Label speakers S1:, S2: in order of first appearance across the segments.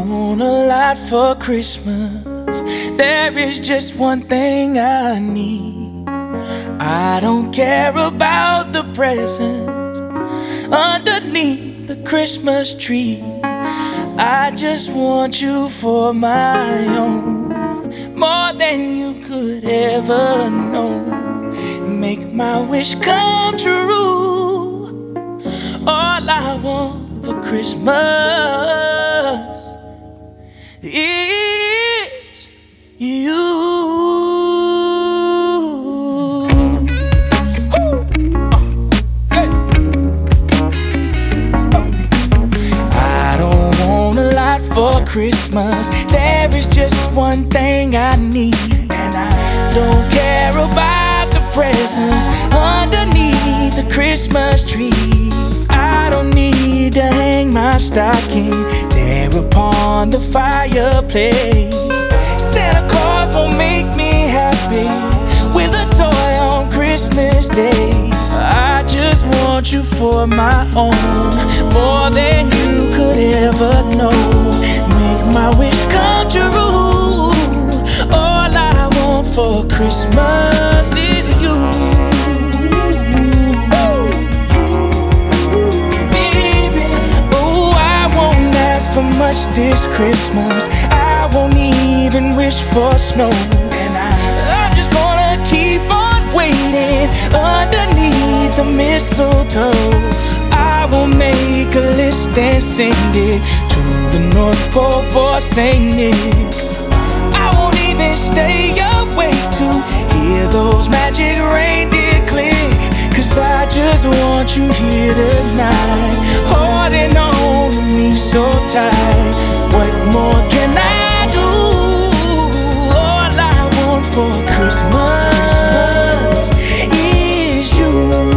S1: want a lot for Christmas. There is just one thing I need. I don't care about the presents underneath the Christmas tree. I just want you for my own, more than you could ever know. Make my wish come true. All I want for Christmas is you. I don't want a lot for Christmas. There is just one thing I need, and I don't care about the presents underneath the Christmas tree. I don't need to hang my stocking there upon the fireplace. Santa Claus won't make me happy with a toy on Christmas Day. I just want you for my own, more than you could ever know. Make my wish come true. All I want for Christmas is you. For much this Christmas, I won't even wish for snow. And I'm just gonna keep on waiting underneath the mistletoe. I will make a list and send it to the North Pole for Saint Nick. I won't even stay awake to hear those magic reindeer click, 'cause I just want you here tonight, holding on to me so tight. What more can I do? All I want for Christmas is you.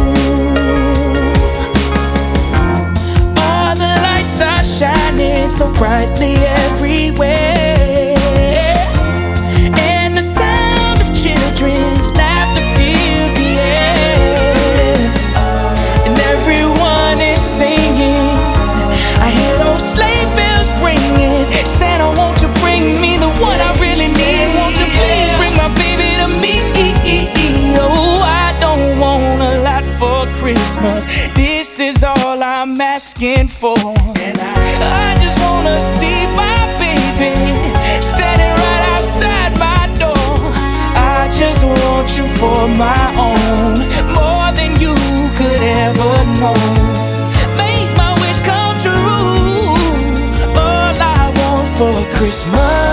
S1: All the lights are shining so brightly everywhere, and the sound of children's laughter fills the air, and everyone is singing. I hear those sleigh bells ringing. Santa, won't you bring me the one I really need? Won't you please bring my baby to me? Oh, I don't want a lot for Christmas. This is all I'm asking for. And I just wanna see my baby standing right outside my door. I just want you for my own, more than you could ever know. Make my wish come true. All I want for Christmas